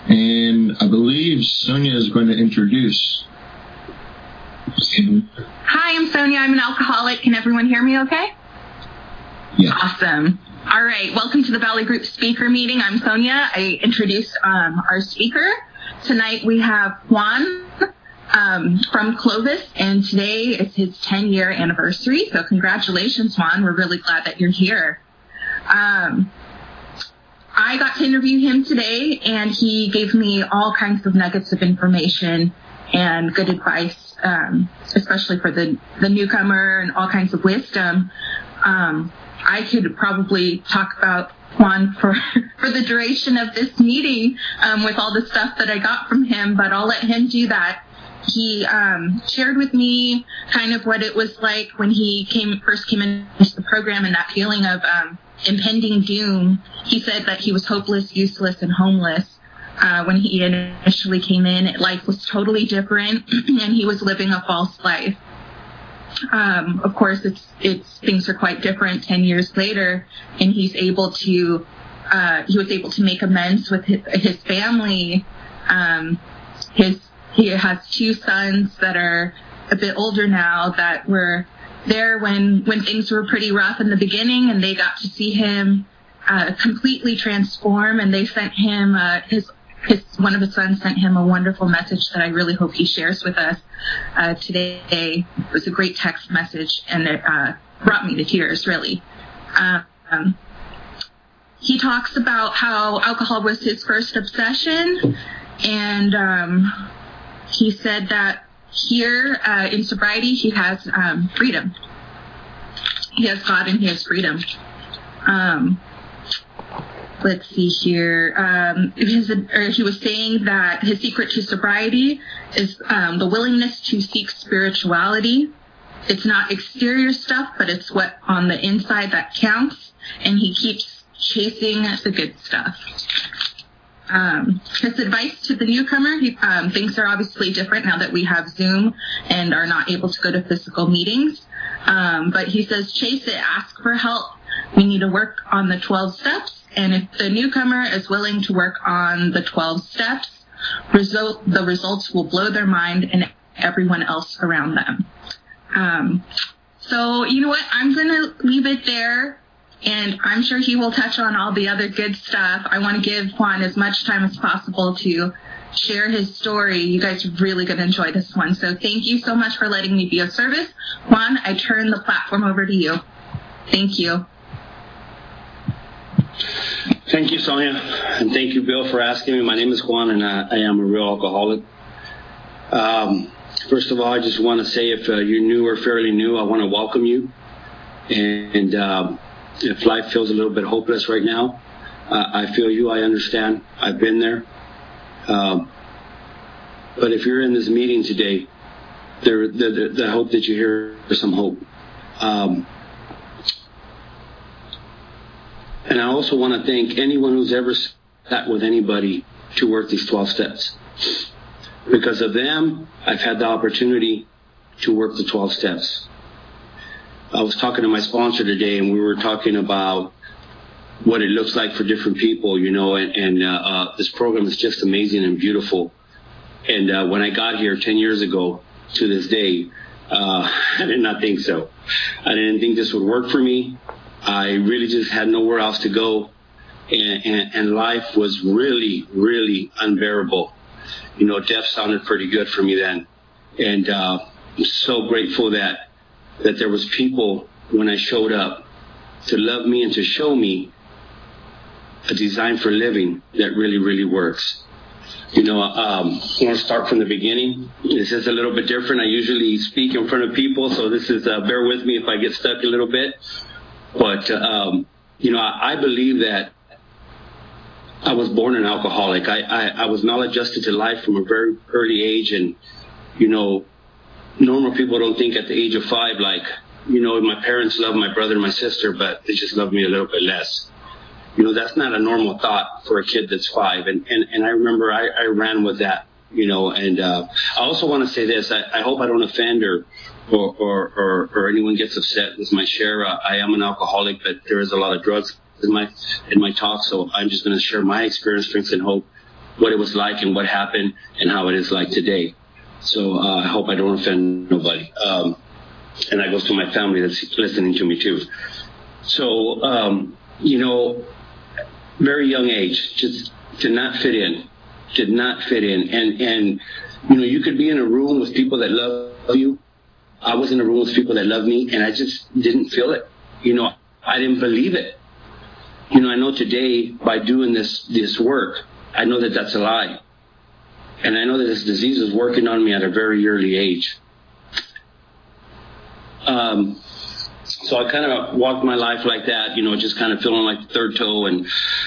And I believe Sonia is going to introduce. Hi, I'm Sonia. I'm an alcoholic. Can everyone hear me okay? Yeah. Awesome. All right. Welcome to the Valley Group speaker meeting. I'm Sonia. I introduced our speaker. Tonight we have Juan from Clovis, and today is his 10-year anniversary. So congratulations, Juan. We're really glad that you're here. I got to interview him today, and he gave me all kinds of nuggets of information and good advice, especially for the newcomer, and all kinds of wisdom. I could probably talk about Juan for the duration of this meeting with all the stuff that I got from him, but I'll let him do that. He shared with me kind of what it was like when he first came into the program, and that feeling of impending doom. He said that he was hopeless, useless, and homeless when he initially came in. Life was totally different, and he was living a false life. Of course, things are quite different 10 years later, and he was able to make amends with his family. He has two sons that are a bit older now that were there when things were pretty rough in the beginning, and they got to see him completely transform, and they sent him one of his sons sent him a wonderful message that I really hope he shares with us today. It was a great text message, and it brought me to tears, really. He talks about how alcohol was his first obsession, and he said that here in sobriety he has freedom. He has God and he has freedom. Let's see here. He was saying that his secret to sobriety is the willingness to seek spirituality. It's not exterior stuff, but it's what on the inside that counts, and he keeps chasing the good stuff. His advice to the newcomer, things are obviously different now that we have Zoom and are not able to go to physical meetings. But he says, chase it, ask for help. We need to work on the 12 steps. And if the newcomer is willing to work on the 12 steps, the results will blow their mind and everyone else around them. So, you know what? I'm going to leave it there. And I'm sure he will touch on all the other good stuff. I want to give Juan as much time as possible to share his story. You guys are really going to enjoy this one. So thank you so much for letting me be of service. Juan, I turn the platform over to you. Thank you. Thank you, Sonia. And thank you, Bill, for asking me. My name is Juan, and I am a real alcoholic. First of all, I just want to say if you're new or fairly new, I want to welcome you. And if life feels a little bit hopeless right now, I feel you. I understand. I've been there. But if you're in this meeting today, I hope that you hear some hope. And I also want to thank anyone who's ever sat with anybody to work these 12 steps. Because of them, I've had the opportunity to work the 12 steps. I was talking to my sponsor today, and we were talking about what it looks like for different people, you know, and this program is just amazing and beautiful. And when I got here 10 years ago to this day, I did not think so. I didn't think this would work for me. I really just had nowhere else to go, and life was really, really unbearable. You know, death sounded pretty good for me then. And I'm so grateful that there was people when I showed up to love me and to show me a design for living that really, really works. You know, I want to start from the beginning. This is a little bit different. I usually speak in front of people, so this is, bear with me if I get stuck a little bit. But, you know, I believe that I was born an alcoholic. I was maladjusted to life from a very early age, and, you know, normal people don't think at the age of 5, like, you know, my parents love my brother and my sister, but they just love me a little bit less. You know, that's not a normal thought for a kid that's 5. And I remember I ran with that, you know, and I also want to say this. I hope I don't offend or anyone gets upset with my share. I am an alcoholic, but there is a lot of drugs in my talk, so I'm just going to share my experience, strengths, and hope. what it was like and what happened and how it is like today. So I hope I don't offend nobody. And that goes to my family that's listening to me too. So, very young age, just did not fit in. And you could be in a room with people that love you. I was in a room with people that loved me, and I just didn't feel it. I didn't believe it. I know today by doing this work, I know that that's a lie. And I know that this disease is working on me at a very early age. So I kind of walked my life like that, just kind of feeling like the third toe. And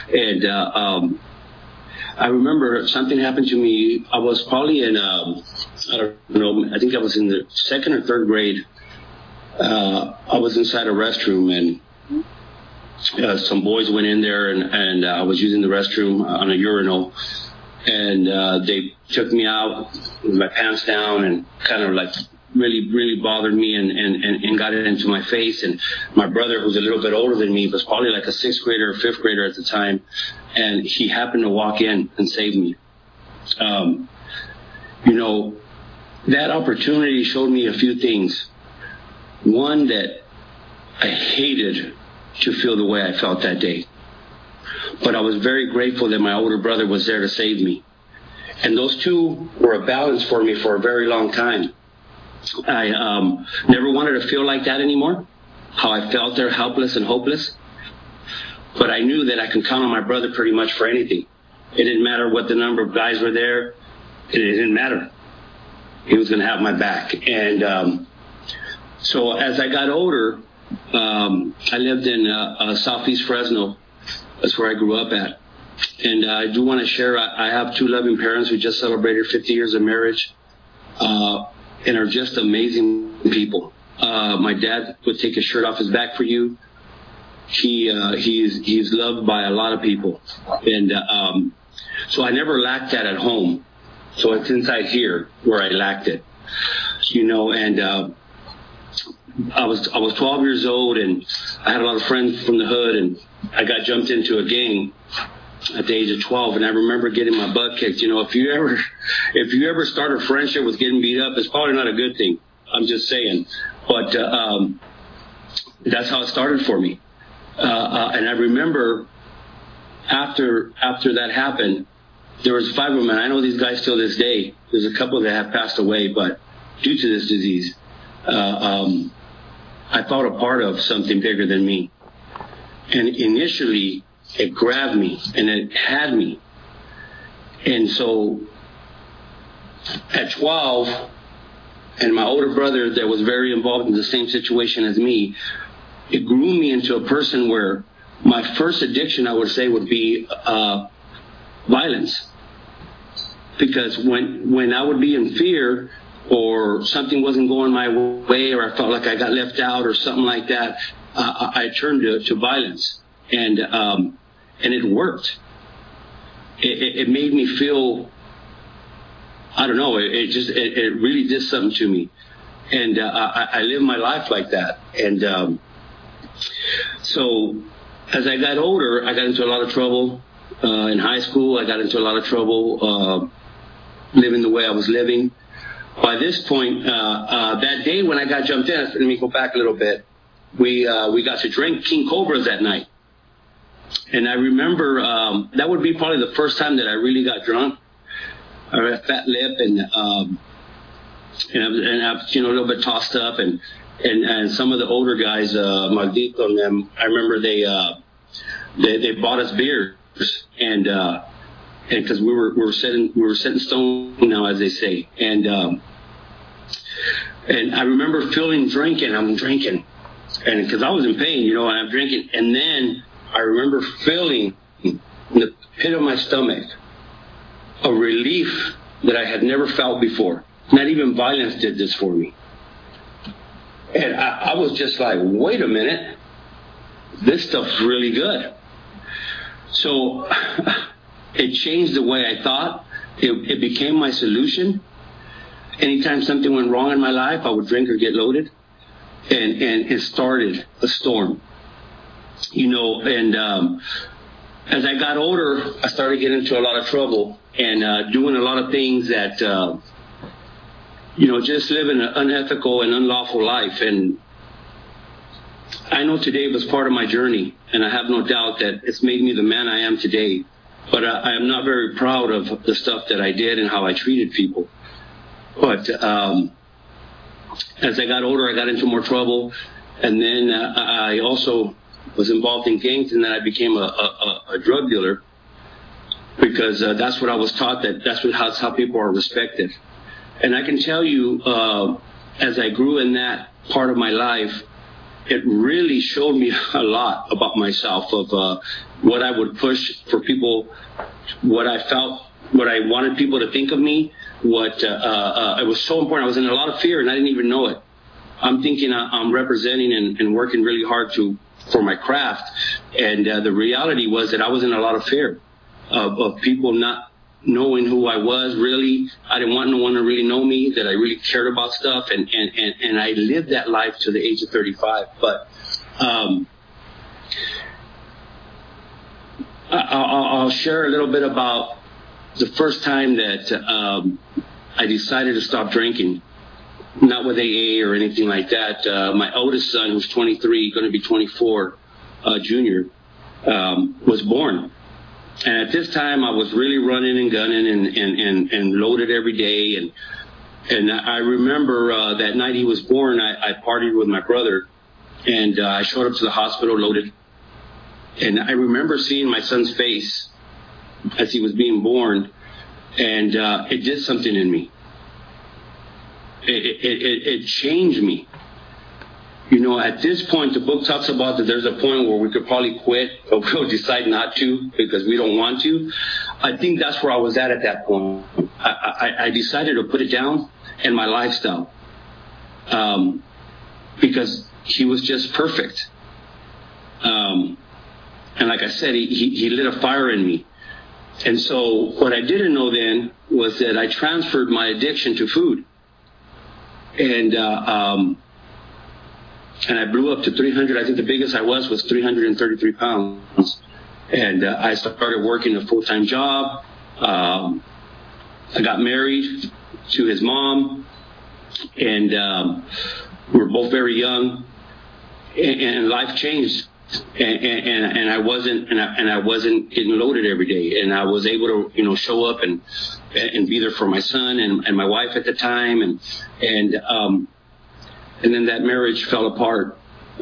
I remember something happened to me. I was probably in, I think I was in the second or third grade. I was inside a restroom, and some boys went in there, and I was using the restroom on a urinal. And they took me out with my pants down and kind of like really bothered me and got it into my face. And my brother, who's a little bit older than me, was probably like a sixth grader or fifth grader at the time, and he happened to walk in and save me. That opportunity showed me a few things. One, that I hated to feel the way I felt that day. But I was very grateful that my older brother was there to save me. And those two were a balance for me for a very long time. I never wanted to feel like that anymore, how I felt there, helpless and hopeless. But I knew that I could count on my brother pretty much for anything. It didn't matter what the number of guys were there. It didn't matter. He was going to have my back. And so as I got older, I lived in southeast Fresno. That's where I grew up at. And I do want to share, I have two loving parents who just celebrated 50 years of marriage and are just amazing people. My dad would take his shirt off his back for you. He's loved by a lot of people. And so I never lacked that at home. So it's inside here where I lacked it. And I was 12 years old, and I had a lot of friends from the hood, and I got jumped into a gang at the age of 12, and I remember getting my butt kicked. If you ever start a friendship with getting beat up, it's probably not a good thing. I'm just saying. But that's how it started for me. And I remember after that happened, there was 5 of them, and I know these guys still this day. There's a couple that have passed away, but due to this disease, I felt a part of something bigger than me. And initially, it grabbed me and it had me. And so at 12, and my older brother that was very involved in the same situation as me, it grew me into a person where my first addiction, I would say, would be violence. Because when I would be in fear, or something wasn't going my way, or I felt like I got left out or something like that, I turned to violence. And it worked. It made me feel, I don't know, it really did something to me. And I lived my life like that. And so as I got older, I got into a lot of trouble. In high school, I got into a lot of trouble living the way I was living. By this point, that day when I got jumped in, let me go back a little bit. We got to drink King Cobras that night. And I remember that would be probably the first time that I really got drunk. I had a fat lip, and I was a little bit tossed up, and some of the older guys, Maldito and them, I remember they bought us beers, and because we were set in stone now, as they say, and I remember feeling drinking. I'm drinking, and because I was in pain, and I'm drinking, and then I remember feeling in the pit of my stomach a relief that I had never felt before. Not even violence did this for me. And I was just like, wait a minute, this stuff's really good. So it changed the way I thought. It became my solution. Anytime something went wrong in my life, I would drink or get loaded. And it started a storm. And as I got older, I started getting into a lot of trouble. and doing a lot of things that, just living an unethical and unlawful life. And I know today was part of my journey, and I have no doubt that it's made me the man I am today. But I am not very proud of the stuff that I did and how I treated people. But as I got older, I got into more trouble. And then I also was involved in gangs, and then I became a drug dealer, because that's what I was taught, that's how people are respected. And I can tell you, as I grew in that part of my life, it really showed me a lot about myself, of what I would push for people, what I felt, what I wanted people to think of me, it was so important. I was in a lot of fear, and I didn't even know it. I'm thinking I'm representing and working really hard for my craft, and the reality was that I was in a lot of fear of people not knowing who I was. Really, I didn't want no one to really know me, that I really cared about stuff, and I lived that life to the age of 35. But I'll share a little bit about the first time that I decided to stop drinking. Not with AA or anything like that. My oldest son, who's 23, going to be 24, junior, was born. And at this time, I was really running and gunning and loaded every day. And I remember that night he was born, I partied with my brother, and I showed up to the hospital loaded. And I remember seeing my son's face as he was being born, and it did something in me. It changed me. At this point, the book talks about that there's a point where we could probably quit, but we'll decide not to because we don't want to. I think that's where I was at that point. I decided to put it down and my lifestyle, because he was just perfect. And like I said, he lit a fire in me. And so what I didn't know then was that I transferred my addiction to food. And I blew up to 300. I think the biggest I was 333 pounds. And I started working a full-time job. I got married to his mom, and we were both very young. And life changed. And I wasn't getting loaded every day, and I was able to show up and be there for my son and my wife at the time, and then that marriage fell apart.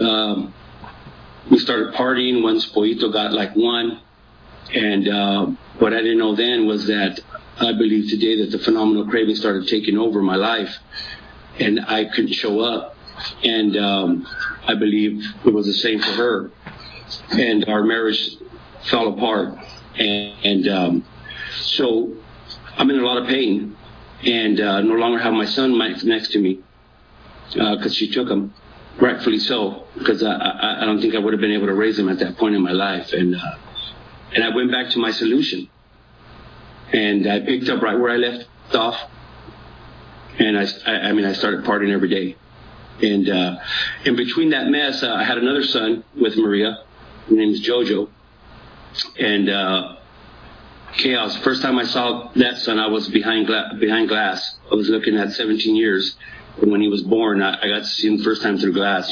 We started partying once Poito got like one, and what I didn't know then was that I believe today that the phenomenal craving started taking over my life, and I couldn't show up, and I believe it was the same for her. And our marriage fell apart. And so I'm in a lot of pain, and no longer have my son next to me, because she took him, rightfully so, because I don't think I would have been able to raise him at that point in my life. And I went back to my solution. And I picked up right where I left off. And I started partying every day. And in between that mess, I had another son with Maria. His name is Jojo. And chaos. First time I saw that son, I was behind glass. I was looking at 17 years. And when he was born, I got to see him the first time through glass,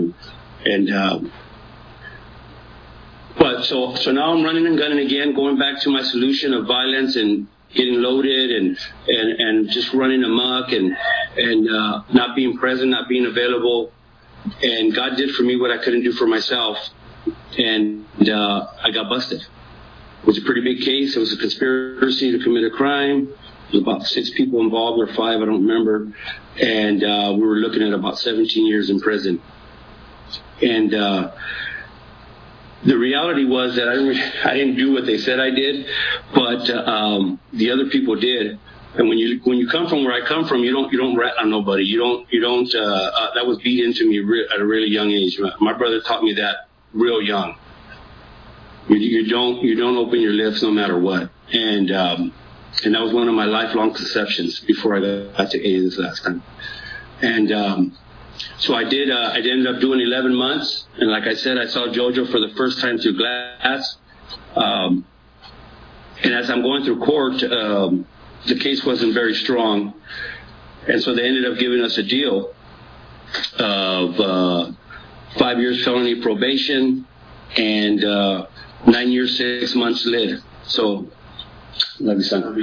But so now I'm running and gunning again, going back to my solution of violence and getting loaded and just running amok and not being present, not being available. And God did for me what I couldn't do for myself. And I got busted. It was a pretty big case. It was a conspiracy to commit a crime. There was about 6 people involved, or 5, I don't remember. And we were looking at about 17 years in prison. And the reality was that I didn't do what they said I did, but the other people did. And when you come from where I come from, you don't rat on nobody. You don't. That was beat into me at a really young age. My brother taught me that real young. You don't open your lips no matter what. And that was one of my lifelong conceptions before I got to AA this last time. And so I did. I ended up doing 11 months, and like I said, I saw Jojo for the first time through glass. And And as I'm going through court, the case wasn't very strong. And so they ended up giving us a deal of 5 years felony probation and 9 years, 6 months lid. So, love you, son.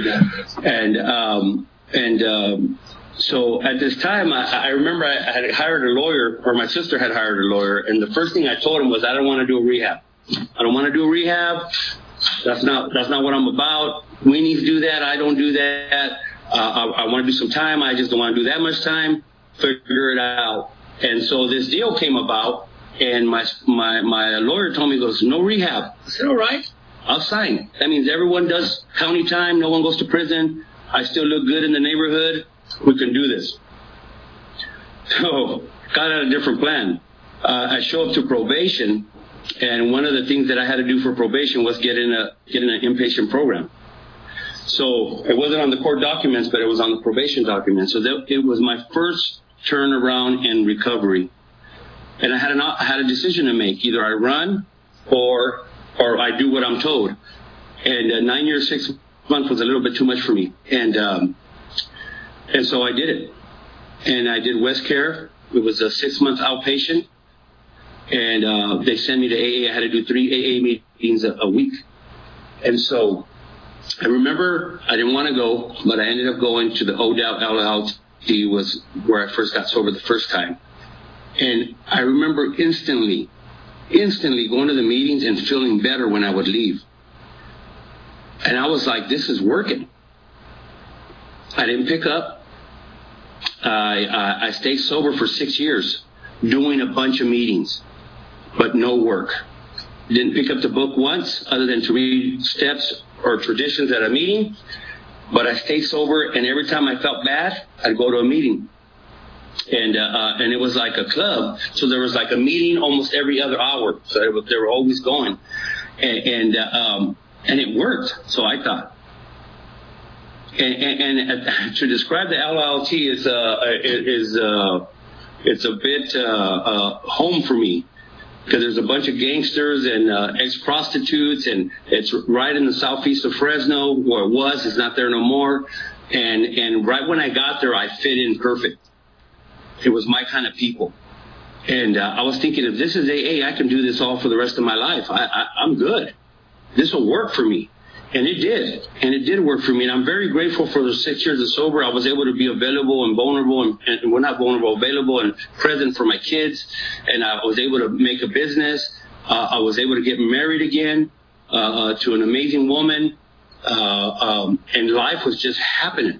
So at this time, I remember I had hired a lawyer, or my sister had hired a lawyer, and the first thing I told him was, I don't want to do a rehab. I don't want to do a rehab. That's not what I'm about. Weenies do that. I don't do that. I want to do some time. I just don't want to do that much time. Figure it out. And so this deal came about, and my lawyer told me, he goes, no rehab. I said, all right, I'll sign. That means everyone does county time. No one goes to prison. I still look good in the neighborhood. We can do this. So, got out a different plan. I show up to probation, and one of the things that I had to do for probation was get in an inpatient program. So, it wasn't on the court documents, but it was on the probation documents. So, it was my first turnaround in recovery. And I had a decision to make. Either I run or I do what I'm told. And 9 years, 6 months was a little bit too much for me. And so I did it. And I did West Care. It was a 6-month outpatient. And they sent me to AA. I had to do 3 AA meetings a week. And so I remember I didn't want to go, but I ended up going to the ODAP LLT, was where I first got sober the first time. And I remember instantly going to the meetings and feeling better when I would leave. And I was like, this is working. I didn't pick up. I stayed sober for 6 years, doing a bunch of meetings, but no work. Didn't pick up the book once, other than to read steps or traditions at a meeting. But I stayed sober, and every time I felt bad, I'd go to a meeting. And it was like a club, so there was like a meeting almost every other hour. So they were always going, and it worked. So I thought. And to describe the LLT it's a bit home for me, because there's a bunch of gangsters and ex-prostitutes, and it's right in the southeast of Fresno, where it was. It's not there no more. And right when I got there, I fit in perfect. It was my kind of people. And I was thinking, if this is AA, I can do this all for the rest of my life. I'm good. This will work for me. And it did. And it did work for me. And I'm very grateful for the 6 years of sober. I was able to be available and vulnerable, and well, not vulnerable, available and present for my kids. And I was able to make a business. I was able to get married again to an amazing woman. And life was just happening.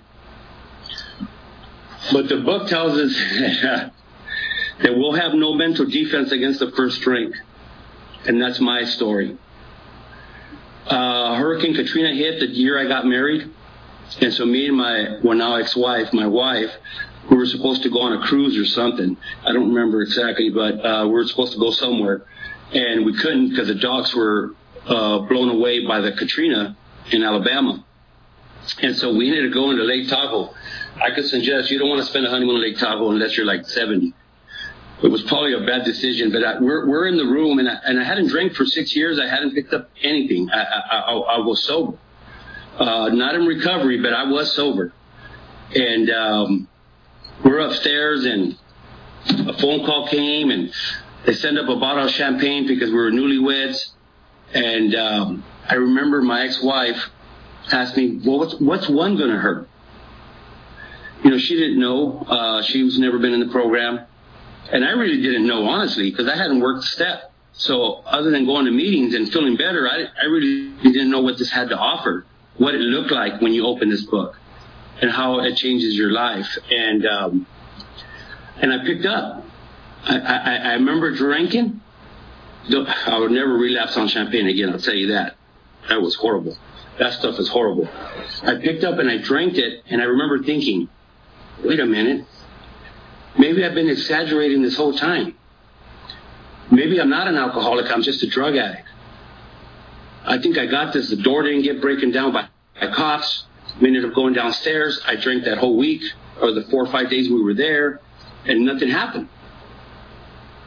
But the book tells us that we'll have no mental defense against the first drink. And that's my story. Hurricane Katrina hit the year I got married. And so me and my now ex-wife, my wife, we were supposed to go on a cruise or something. I don't remember exactly, but we were supposed to go somewhere. And we couldn't because the docks were blown away by the Katrina in Alabama. And so we ended up going to Lake Tahoe. I could suggest you don't want to spend a honeymoon in Lake Tahoe unless you're like 70. It was probably a bad decision, but we're in the room, and I hadn't drank for 6 years. I hadn't picked up anything. I was sober. Not in recovery, but I was sober. And we're upstairs, and a phone call came, and they sent up a bottle of champagne because we were newlyweds. And I remember my ex-wife asked me, well, what's one going to hurt? You know, she didn't know. She's never been in the program. And I really didn't know, honestly, because I hadn't worked a step. So other than going to meetings and feeling better, I really didn't know what this had to offer, what it looked like when you open this book, and how it changes your life. And I picked up. I remember drinking. I would never relapse on champagne again, I'll tell you that. That was horrible. That stuff is horrible. I picked up and I drank it, and I remember thinking, wait a minute. Maybe I've been exaggerating this whole time. Maybe I'm not an alcoholic. I'm just a drug addict. I think I got this. The door didn't get broken down by cops. We ended up going downstairs. I drank that whole week, or the 4 or 5 days we were there, and nothing happened.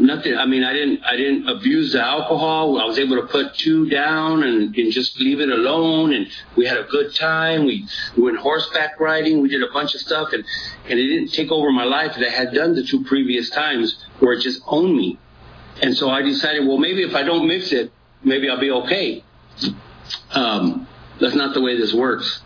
nothing. I mean, I didn't abuse the alcohol. I was able to put 2 down and just leave it alone. And we had a good time. We went horseback riding. We did a bunch of stuff, and it didn't take over my life that I had done the 2 previous times where it just owned me. And so I decided, well, maybe if I don't mix it, maybe I'll be okay. That's not the way this works.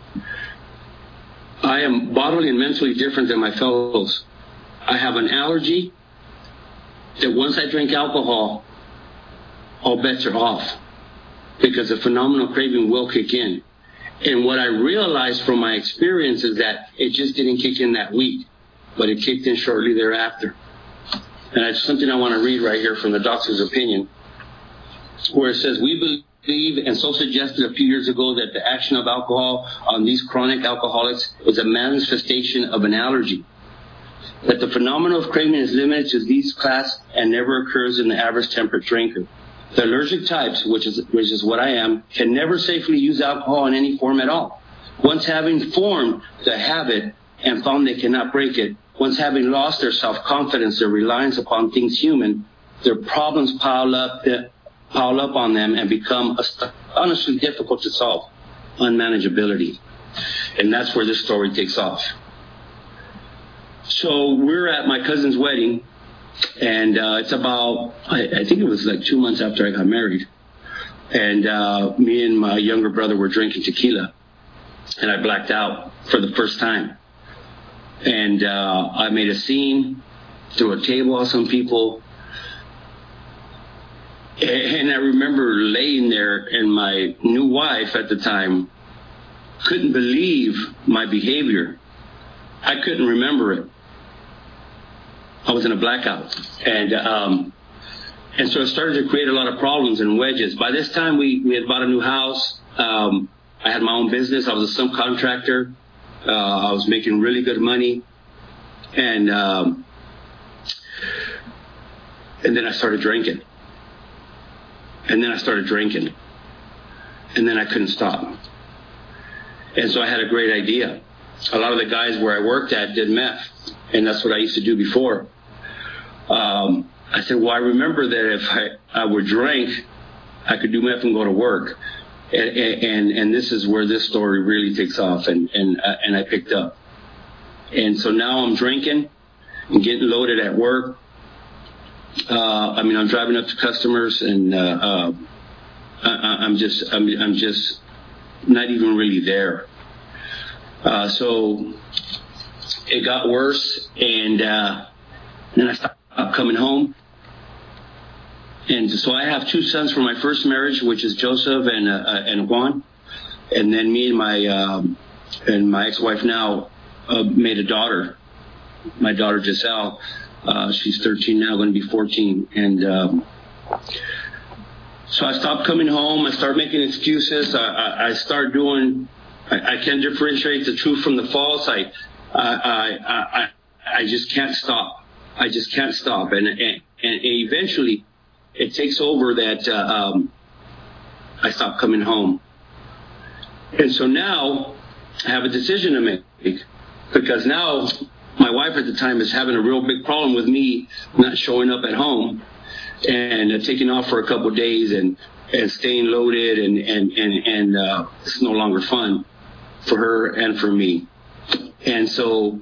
I am bodily and mentally different than my fellows. I have an allergy that once I drink alcohol, all bets are off because the phenomenal craving will kick in. And what I realized from my experience is that it just didn't kick in that week, but it kicked in shortly thereafter. And it's something I want to read right here from the doctor's opinion, where it says, we believe and so suggested a few years ago that the action of alcohol on these chronic alcoholics is a manifestation of an allergy. That the phenomenon of craving is limited to these class and never occurs in the average temperate drinker. The allergic types, which is what I am, can never safely use alcohol in any form at all. Once having formed the habit and found they cannot break it, once having lost their self-confidence, their reliance upon things human, their problems pile up on them and become astonishingly difficult to solve. Unmanageability. And that's where this story takes off. So we're at my cousin's wedding, and it's about, I think it was like 2 months after I got married. And me and my younger brother were drinking tequila, and I blacked out for the first time. And I made a scene, threw a table on some people. And I remember laying there, and my new wife at the time couldn't believe my behavior. I couldn't remember it. I was in a blackout. And so it started to create a lot of problems and wedges. By this time, we had bought a new house. I had my own business. I was a subcontractor. I was making really good money. And then I started drinking. And then I started drinking. And then I couldn't stop. And so I had a great idea. A lot of the guys where I worked at did meth. And that's what I used to do before. I said, well, I remember that if I would drink, I could do meth and go to work. And this is where this story really takes off, and I picked up. And so now I'm drinking and getting loaded at work. I'm driving up to customers, and I'm just not even really there. So it got worse, and then I stopped coming home. And so I have 2 sons from my first marriage, which is Joseph and Juan. And then me and my ex-wife now made a daughter, my daughter Giselle. She's 13 now, going to be 14. And so I stopped coming home. I started making excuses. I started doing. I can't differentiate the truth from the false. I just can't stop. I just can't stop. And eventually, it takes over that I stopped coming home. And so now I have a decision to make, because now my wife at the time is having a real big problem with me not showing up at home and taking off for a couple of days and staying loaded, and it's no longer fun for her and for me. And so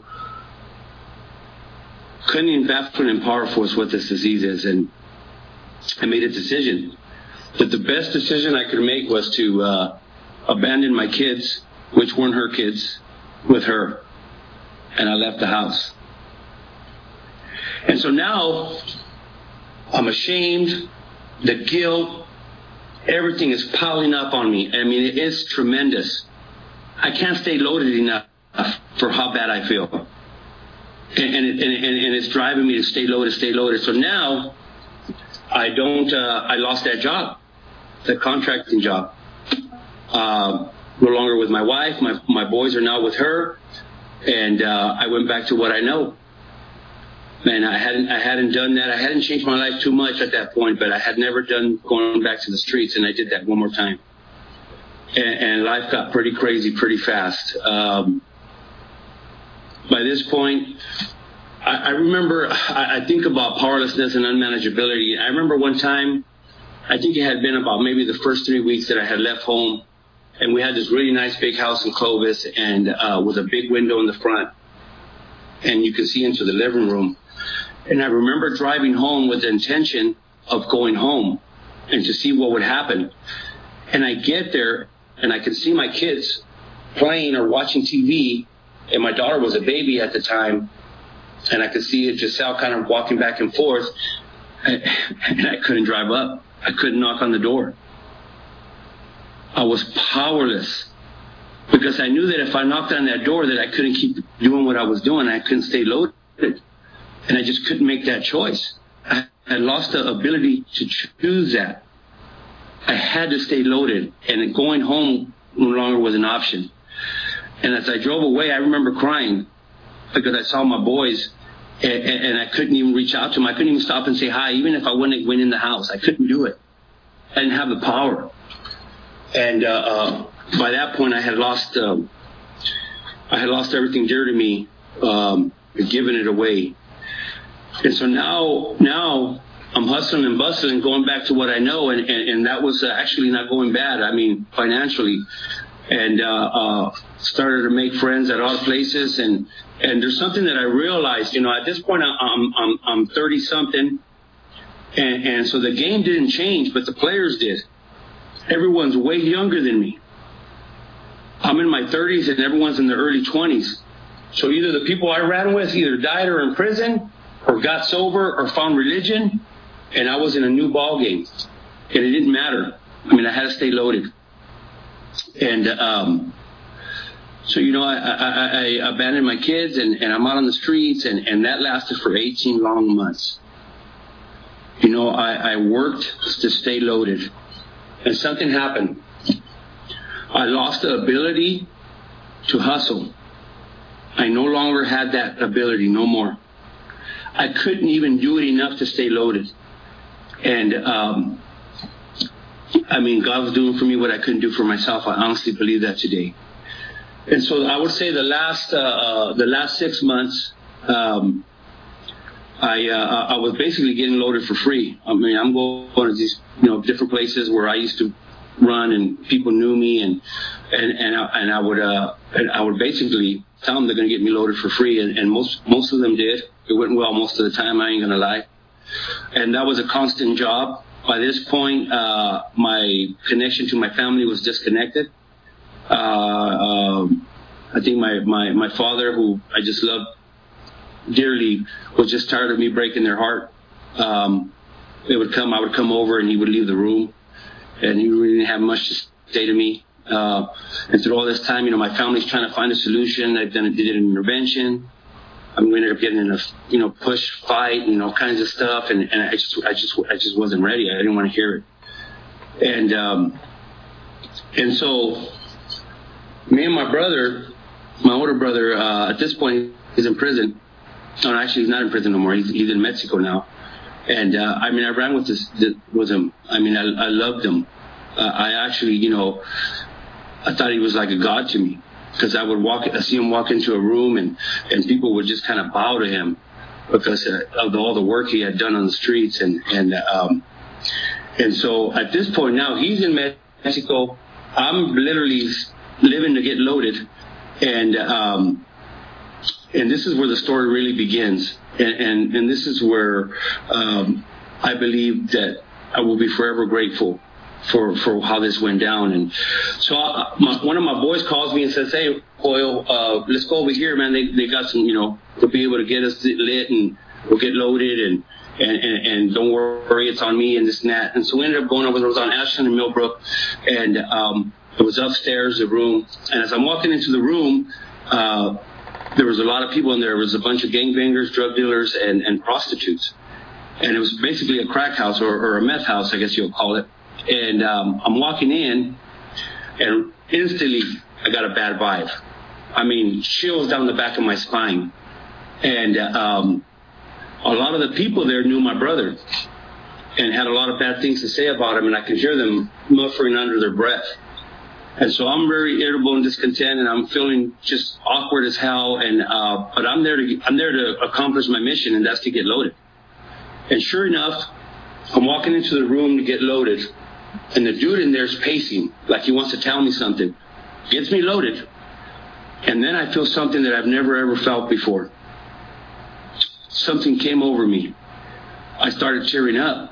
cunning, baffling, and powerful is what this disease is. And I made a decision that the best decision I could make was to abandon my kids, which weren't her kids, with her. And I left the house. And so now I'm ashamed. The guilt, everything is piling up on me. I mean, it is tremendous. I can't stay loaded enough for how bad I feel. And it's driving me to stay loaded. So now I lost that job, the contracting job. No longer with my wife. My boys are now with her. And I went back to what I know. Man, I hadn't done that. I hadn't changed my life too much at that point, but I had never done going back to the streets, and I did that one more time. And life got pretty crazy pretty fast. By this point, I remember, I think about powerlessness and unmanageability. I remember one time, I think it had been about maybe the first 3 weeks that I had left home, and we had this really nice big house in Clovis, and with a big window in the front, and you could see into the living room. And I remember driving home with the intention of going home and to see what would happen. And I get there, and I can see my kids playing or watching TV, and my daughter was a baby at the time, and I could see Giselle kind of walking back and forth, and I couldn't drive up. I couldn't knock on the door. I was powerless because I knew that if I knocked on that door that I couldn't keep doing what I was doing. I couldn't stay loaded, and I just couldn't make that choice. I had lost the ability to choose that. I had to stay loaded, and going home no longer was an option. And as I drove away, I remember crying because I saw my boys, and I couldn't even reach out to them. I couldn't even stop and say hi, even if I went in the house. I couldn't do it. I didn't have the power. And by that point, I had lost everything dear to me, giving it away. And so now I'm hustling and bustling, going back to what I know, and that was actually not going bad. I mean, financially, and started to make friends at odd places, and there's something that I realized, at this point I'm 30 something, and so the game didn't change, but the players did. Everyone's way younger than me. I'm in my 30s, and everyone's in their early 20s. So either the people I ran with either died or in prison, or got sober, or found religion, and I was in a new ball game, and it didn't matter. I mean, I had to stay loaded. And so I abandoned my kids, and I'm out on the streets, and that lasted for 18 long months. I worked to stay loaded, and something happened. I lost the ability to hustle. I no longer had that ability, no more. I couldn't even do it enough to stay loaded. And God was doing for me what I couldn't do for myself. I honestly believe that today. And so I would say the last 6 months, I was basically getting loaded for free. I mean, I'm going to these different places where I used to run, and people knew me, and I would basically tell them they're going to get me loaded for free, and most of them did. It went well most of the time. I ain't going to lie. And that was a constant job. By this point, my connection to my family was disconnected. I think my father, who I just loved dearly, was just tired of me breaking their heart. I would come over, and he would leave the room, and he really didn't have much to say to me. And through all this time, my family's trying to find a solution. Did an intervention. We ended up getting in a push fight and all kinds of stuff, and I just wasn't ready. I didn't want to hear it. And so me and my brother, my older brother, at this point he's in prison. No, actually he's not in prison no more. He's in Mexico now. And I ran with him. I loved him. I actually, I thought he was like a god to me. Because I see him walk into a room, and people would just kind of bow to him because of all the work he had done on the streets, and so at this point now he's in Mexico. I'm literally living to get loaded, and this is where the story really begins, and this is where I believe that I will be forever grateful for how this went down. And so one of my boys calls me and says, "Hey, Hoyle, let's go over here, man. They got some, they'll be able to get us lit, and we'll get loaded, and don't worry, it's on me," and this and that. And so we ended up going over. It was on Ashland and Millbrook, and it was upstairs, the room. And as I'm walking into the room, there was a lot of people in there. There was a bunch of gangbangers, drug dealers, and prostitutes. And it was basically a crack house or a meth house, I guess you'll call it. And I'm walking in, and instantly I got a bad vibe. Chills down the back of my spine. And a lot of the people there knew my brother and had a lot of bad things to say about him, and I could hear them muttering under their breath. And so I'm very irritable and discontent, and I'm feeling just awkward as hell. And but I'm there to accomplish my mission, and that's to get loaded. And sure enough, I'm walking into the room to get loaded, and the dude in there is pacing like he wants to tell me something. Gets me loaded, and then I feel something that I've never ever felt before. Something came over me. I started tearing up.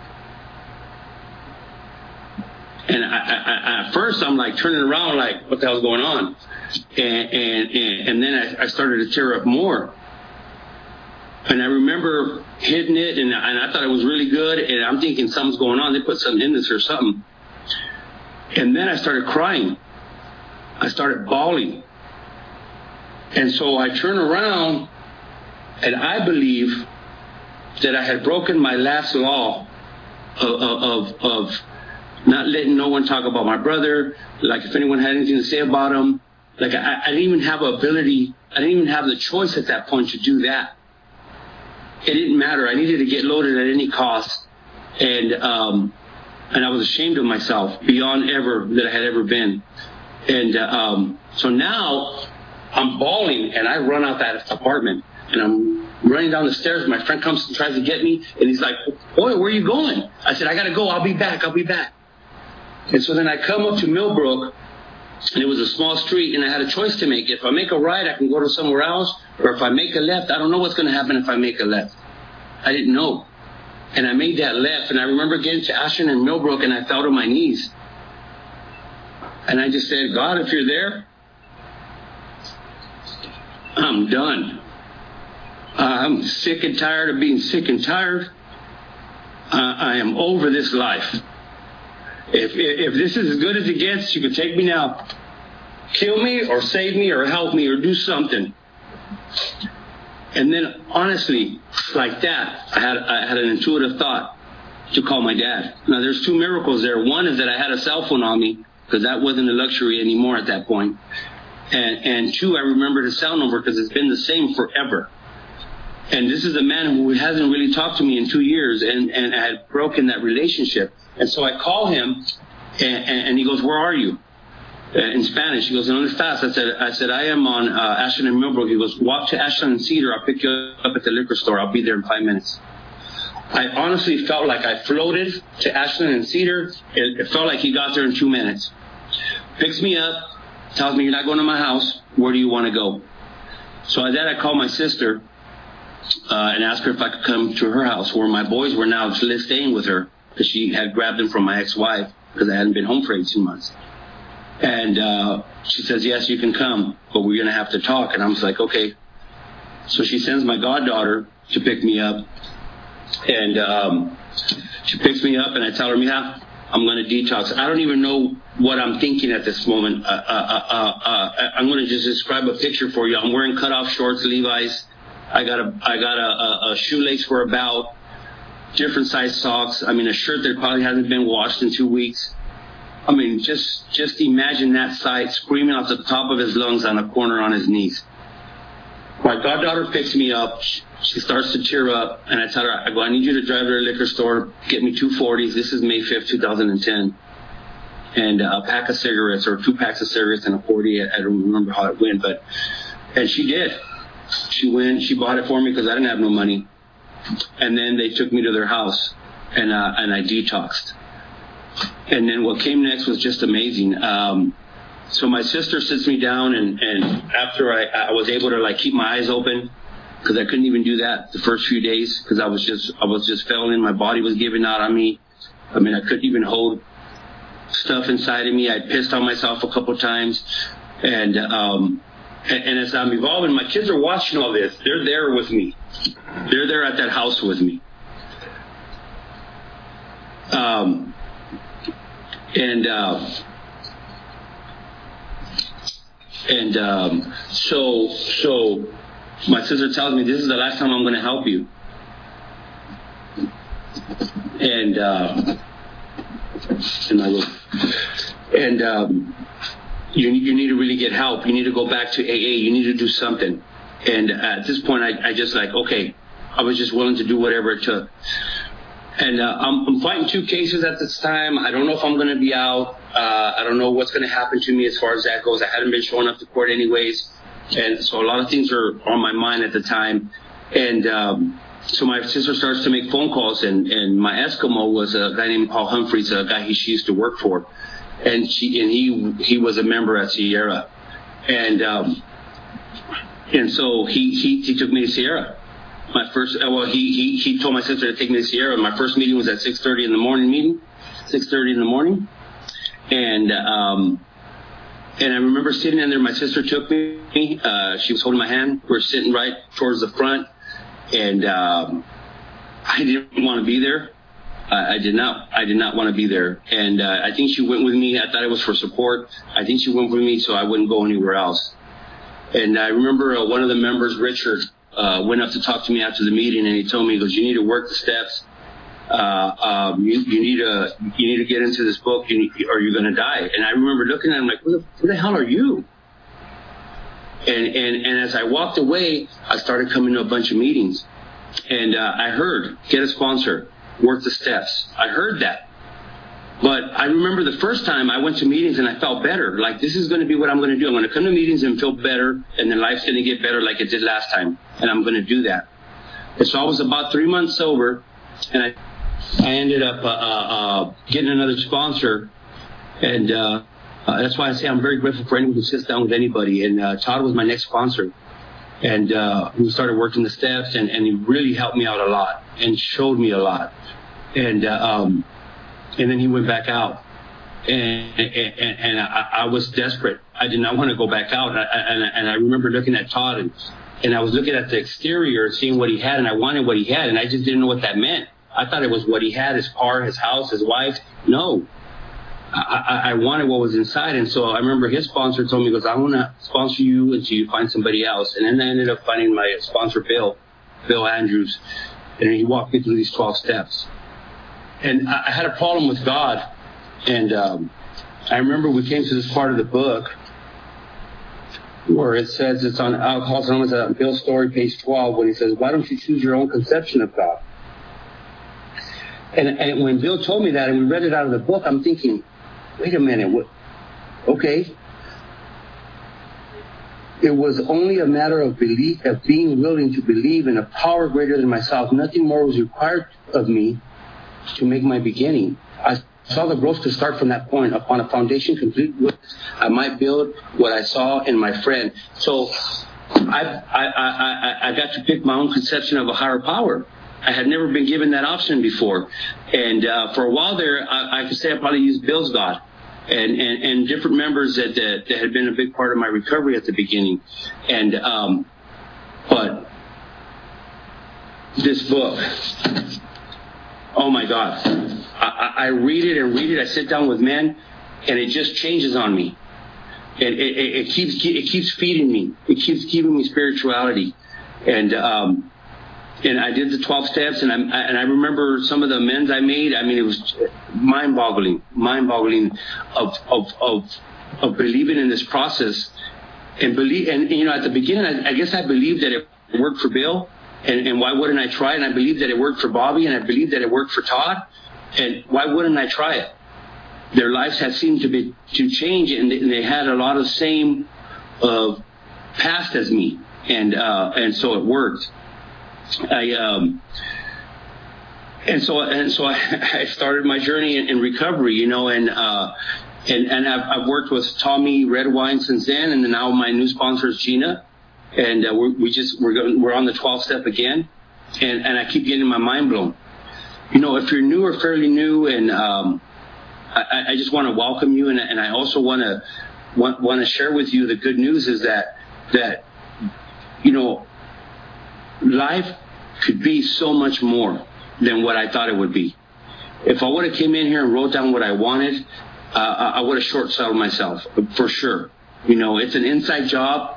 And I, at first, I'm like turning around, like, what the hell's going on? And then I started to tear up more. And I remember hitting it, and I thought it was really good. And I'm thinking something's going on. They put something in this or something. And then I started crying. I started bawling. And so I turned around, and I believe that I had broken my last law of not letting no one talk about my brother. Like if anyone had anything to say about him, like I didn't even have I didn't even have the choice at that point to do that. It didn't matter. I needed to get loaded at any cost. And I was ashamed of myself beyond ever that I had ever been. And so now I'm bawling, and I run out that apartment, and I'm running down the stairs. My friend comes and tries to get me, and he's like, "Boy, where are you going?" I said, "I got to go. I'll be back. And so then I come up to Millbrook, and it was a small street, and I had a choice to make. If I make a right, I can go to somewhere else, or if I make a left, I don't know what's going to happen if I make a left. I didn't know. And I made that left, and I remember getting to Ashland and Millbrook, and I fell to my knees. And I just said, "God, if you're there, I'm done. I'm sick and tired of being sick and tired. I am over this life. If this is as good as it gets, you can take me now. Kill me or save me or help me or do something." And then, honestly, like that, I had an intuitive thought to call my dad. Now, there's two miracles there. One is that I had a cell phone on me, because that wasn't a luxury anymore at that point. And two, I remembered his cell number because it's been the same forever. And this is a man who hasn't really talked to me in 2 years, and I had broken that relationship. And so I call him, and he goes, "Where are you?" In Spanish. He goes, "¿Dónde estás?" I said, "I am on Ashland and Millbrook." He goes, "Walk to Ashland and Cedar. I'll pick you up at the liquor store. I'll be there in 5 minutes." I honestly felt like I floated to Ashland and Cedar. It felt like he got there in 2 minutes. Picks me up, tells me, "You're not going to my house. Where do you want to go?" So then I called my sister and asked her if I could come to her house, where my boys were now staying with her, because she had grabbed them from my ex-wife, because I hadn't been home for 18 months. And she says, "Yes, you can come, but we're going to have to talk." And I was like, "Okay." So she sends my goddaughter to pick me up. And she picks me up, and I tell her, "Mija, I'm going to detox." I don't even know what I'm thinking at this moment. I'm going to just describe a picture for you. I'm wearing cutoff shorts, Levi's. I got a shoelace for about, different size socks. I mean, a shirt that probably hasn't been washed in 2 weeks. I mean, just imagine that sight, screaming off the top of his lungs on a corner on his knees. My goddaughter picks me up. She starts to tear up, and I tell her, I go, "I need you to drive to the liquor store, get me 2 40s. This is May 5th, 2010. And a pack of cigarettes, or 2 packs of cigarettes and a 40. I don't remember how it went, and she did. She went, she bought it for me because I didn't have no money. And then they took me to their house, and I detoxed. And then what came next was just amazing. So my sister sits me down, and after I was able to like keep my eyes open, because I couldn't even do that the first few days, because I was just failing. My body was giving out on me. I mean, I couldn't even hold stuff inside of me. I pissed on myself a couple times, and as I'm evolving, my kids are watching all this. They're there with me. They're there at that house with me. So my sister tells me, "This is the last time I'm going to help you." You need to really get help. You need to go back to AA. You need to do something. And at this point, I just like, okay, I was just willing to do whatever it took. And I'm fighting 2 cases at this time. I don't know if I'm going to be out. I don't know what's going to happen to me as far as that goes. I hadn't been showing up to court anyways. And so a lot of things are on my mind at the time. And so my sister starts to make phone calls. And my Eskimo was a guy named Paul Humphreys, a guy she used to work for. And he was a member at Sierra. And so he took me to Sierra. My first, he told my sister to take me to Sierra. My first meeting was at 6:30 in the morning. And I remember sitting in there. My sister took me. She was holding my hand. We were sitting right towards the front, and I didn't want to be there. I did not want to be there. And I think she went with me. I thought it was for support. I think she went with me so I wouldn't go anywhere else. And I remember one of the members, Richard, went up to talk to me after the meeting, and he told me, he goes, "You need to work the steps. You need to get into this book, or you're going to die." And I remember looking at him like, who the hell are you? And as I walked away, I started coming to a bunch of meetings, and I heard, get a sponsor, work the steps. I heard that. But I remember the first time I went to meetings and I felt better. Like, this is going to be what I'm going to do. I'm going to come to meetings and feel better, and then life's going to get better like it did last time. And I'm going to do that. And so I was about 3 months sober, and I ended up getting another sponsor. And that's why I say I'm very grateful for anyone who sits down with anybody. And Todd was my next sponsor. And we started working the steps, and he really helped me out a lot and showed me a lot. And then he went back out, and I was desperate. I did not want to go back out. And I remember looking at Todd, and I was looking at the exterior, seeing what he had, and I wanted what he had, and I just didn't know what that meant. I thought it was what he had, his car, his house, his wife. No. I wanted what was inside. And so I remember his sponsor told me, he goes, "I want to sponsor you until you find somebody else." And then I ended up finding my sponsor, Bill Andrews, and he walked me through these 12 steps. And I had a problem with God. And I remember we came to this part of the book where it says, it's on Alcoholics Anonymous, Bill's story, page 12, when he says, "Why don't you choose your own conception of God?" And when Bill told me that, and we read it out of the book, I'm thinking, wait a minute, okay. It was only a matter of belief, of being willing to believe in a power greater than myself. Nothing more was required of me to make my beginning. I saw the growth to start from that point. Upon a foundation complete with, I might build what I saw in my friend. So I got to pick my own conception of a higher power. I had never been given that option before. And for a while there, I could say I probably used Bill's God and different members that had been a big part of my recovery at the beginning. And but this book, oh my God, I read it and read it. I sit down with men, and it just changes on me. It keeps feeding me. It keeps giving me spirituality. And I did the 12 steps, and I remember some of the amends I made. I mean, it was mind-boggling of believing in this process, and you know, at the beginning, I guess I believed that it worked for Bill, and why wouldn't I try it? And I believed that it worked for Bobby, and I believed that it worked for Todd, and why wouldn't I try it? Their lives had seemed to change, and they had a lot of same past as me, and so it worked. I started my journey in recovery, you know, and I've worked with Tommy Redwine since then, and now my new sponsor is Gina, and we're on the 12th step again, and I keep getting my mind blown. You know, if you're new or fairly new, and I just want to welcome you, and I also want to share with you the good news is that you know, life could be so much more than what I thought it would be. If I would have came in here and wrote down what I wanted, I would have short-sold myself, for sure. You know, it's an inside job.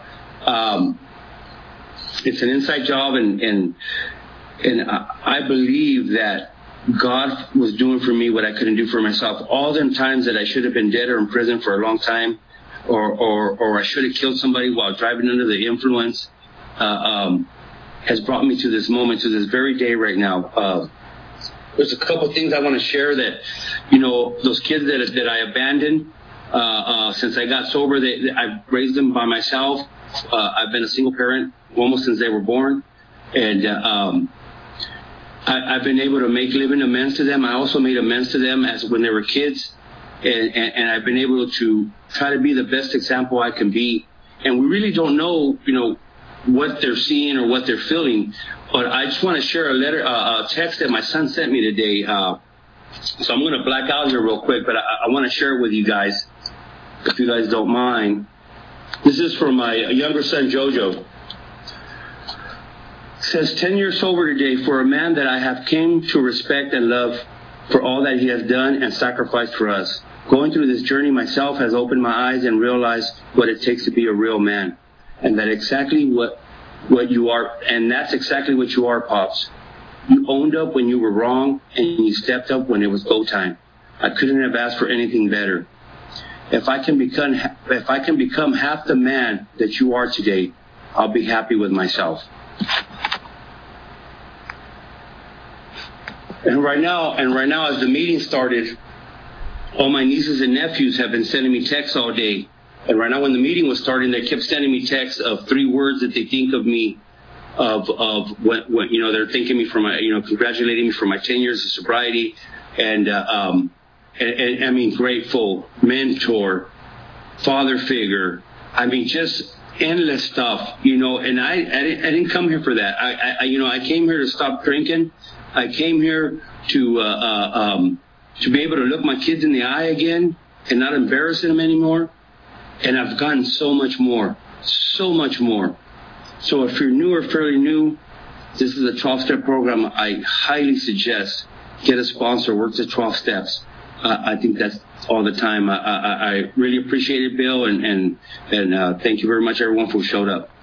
It's an inside job, and I believe that God was doing for me what I couldn't do for myself. All them times that I should have been dead or in prison for a long time, or I should have killed somebody while driving under the influence, has brought me to this moment, to this very day right now. there's a couple things I want to share that, those kids that I abandoned, since I got sober, I've raised them by myself. I've been a single parent almost since they were born. And I've been able to make living amends to them. I also made amends to them as when they were kids. And I've been able to try to be the best example I can be. And we really don't know, what they're seeing or what they're feeling. But I just want to share a text that my son sent me today. So I'm going to black out here real quick, but I want to share it with you guys, if you guys don't mind. This is from my younger son, Jojo. It says, 10 years sober today for a man that I have came to respect and love for all that he has done and sacrificed for us. Going through this journey myself has opened my eyes and realized what it takes to be a real man. And that's exactly what you are. And that's exactly what you are, Pops. You owned up when you were wrong, and you stepped up when it was go time. I couldn't have asked for anything better. If I can become half the man that you are today, I'll be happy with myself. And right now, as the meeting started, all my nieces and nephews have been sending me texts all day. And right now, when the meeting was starting, they kept sending me texts of 3 words that they think of me, of what they're thanking me for my, congratulating me for my 10 years of sobriety, and I mean, grateful, mentor, father figure. I mean, just endless stuff, And I didn't come here for that. I came here to stop drinking. I came here to be able to look my kids in the eye again and not embarrass them anymore. And I've gotten so much more. So if you're new or fairly new, this is a 12-step program. I highly suggest get a sponsor, work the 12 steps. I think that's all the time. I really appreciate it, Bill, and thank you very much, everyone, who showed up.